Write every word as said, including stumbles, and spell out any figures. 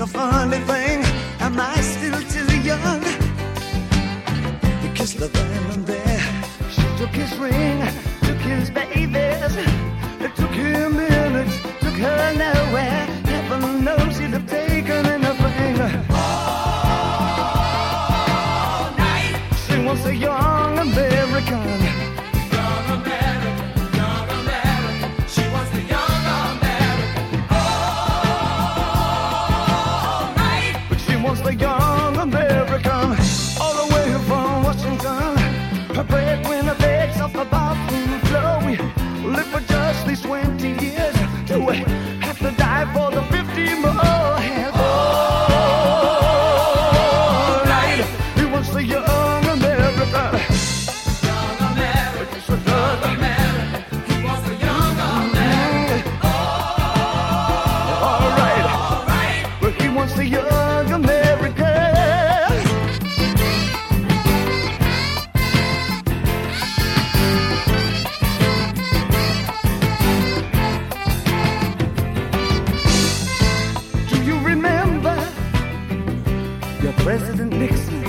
a funny thing. Am I still too young? He kissed the diamond there. She took his ring, took his babies. It took him minutes, took her nowhere. Heaven knows he'd have taken anything. All night. She was a young American. Young American, young American. She was the young American. All night. But she was the young American. All the way from Washington. Her breadwinner begs off the bathroom floor. We live for just these twenty years. Do we have to die for the fifty more? All right. He was the young American. Young American. Young American. He was the young American. All right. All right. But he was the young American. President Nixon